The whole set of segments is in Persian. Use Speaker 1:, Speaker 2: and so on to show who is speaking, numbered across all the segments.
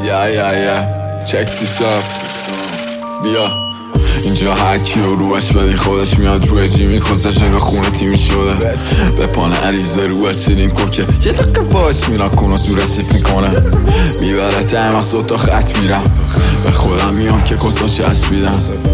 Speaker 1: check this out. بیا اینجا هر کی رو روش بدی خودش میاد روی جیمی خوزش نگاه خونه تیمی شده به پانه عریضه رو برسیدیم کوچه یه دقیقه باش میرا کن و زور رسیف میکنه میبره تیم از دوتا خط میرم به خودم میام که کسا چسبیدم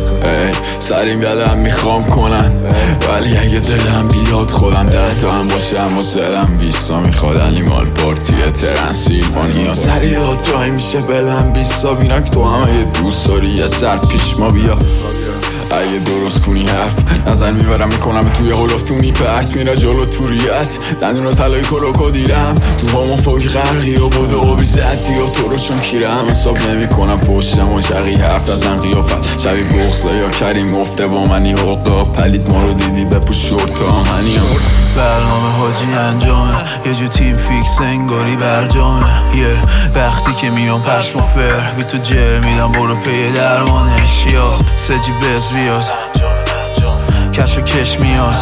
Speaker 1: سریم یادم میخوام کنن ولی اگه دلم بیاد خودم 10 تا هم باشم و سرم 20 تا میخواد انیمال پارتیه ترنسیلوانیا سری دادرای میشه بدم 20 تا بینم که تو هم اگه دوست داری یه سر پیش ما بیا اگه درست کنی حرف نظر میبرم میکنم توی هلوفتونی پرت میره جلو توریت دندون و تلای کروکو دیرم تو همون فوقی غرقی و بوده و بیزدی و تو رو چون کیرم حساب نمی کنم پشتم و شقی حرف نزن قیافت شبی بغزه یا کریم افته با منی حقا پلید ما رو دیدی بپوش شورت آهنی
Speaker 2: برنامه حاجی انجامه یه جو تیم فیکس انگاری برجامه وقتی که میام پشم و فر بی تو جر میدم برو پی درمانش یا سجی بز بیاد کش و کش میاد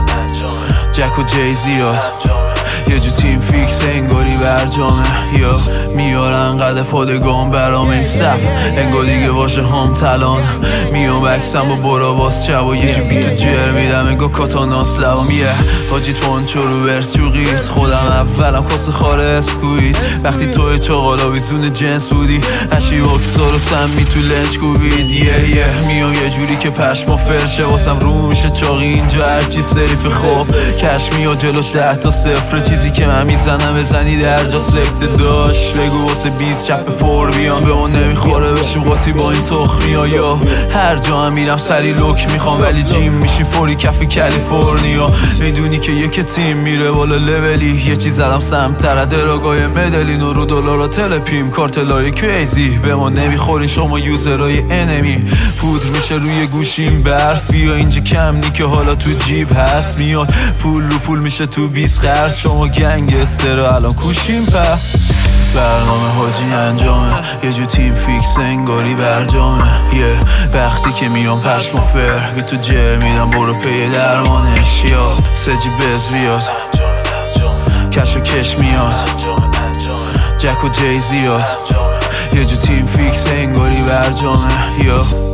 Speaker 2: جک و جی زیاد یه جو تیم فیکس انگاری برجامه یا میارن قد پادگان برام این صف انگار دیگه باشه هم تلان میام بکسم با برا باز چب و یه جو بی تو جر میدم انگار کاتاناس لبام حاجی پانچو رو ورس چوقیت خودم اولم کاس خاره اسکوید وقتی توی چاقالا بیزون جنس بودی هشی واکسا رو سمی تو لنج کوبید میام یه جوری که پشما فرشه واسم رو میشه چاقی اینجا هرچی سیف خوب کش میاد جلوش 10 تا 0 چیزی که من میزنم بزنی در جا سکته داشت بگو واسه 20 چپ پر بیام به اون نمیخوره بشیم قاطی با این تخمی یا هر جا هم میرم سری لوک میخوام ولی جیم میشی فوری کف کالیفرنیا میدونی که یک تیم میره بالا لولی یه چیز زدم سمتر دراگای مدلین و رو دلار و تلپیم کارتلای کریزی به ما نمیخورین شما یوزرای انمی پودر میشه روی گوشیم برفی یا اینجا کم نی که حالا تو جیب هست میاد پول رو پول میشه تو 20 خرج شما گنگستر الان کوشیم برنامه حاجی انجامه یه جو تیم فیکس انگاری برجامه وقتی که میام پشم و فر بی تو جر میدم برو پی درمانش یا سجی بز بیاد کش و کش میاد جک و جی زیاد یه جو تیم فیکس انگاری برجامه یا